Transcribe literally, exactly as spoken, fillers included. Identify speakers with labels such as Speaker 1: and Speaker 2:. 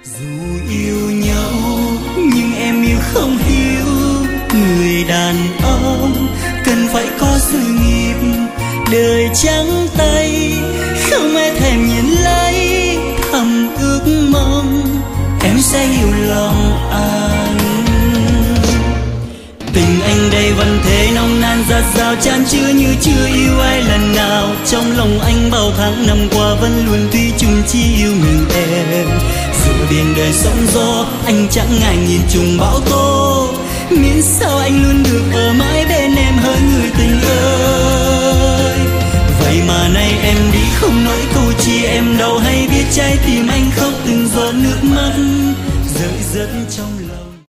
Speaker 1: Dù yêu nhau nhưng em yêu không hiểu, người đàn ông cần phải có sự nghiệp. Đời trắng tay không ai thèm nhìn lấy, thầm ước mong em sẽ hiểu lòng anh. Tình anh đây vẫn thế nồng nàn dạt dào, chan chứa như chưa yêu ai lần nào. Trong lòng anh bao tháng năm qua vẫn luôn thủy chung chỉ yêu mình em. Dù biển đời sóng gió anh chẳng ngại nhìn trùng bão tố, miễn sao anh luôn được ở mãi bên em hỡi người tình ơi. Vậy mà nay em đi không nói câu chi em đâu hay biết trái tim anh khóc từng giọt nước mắt rơi rớt trong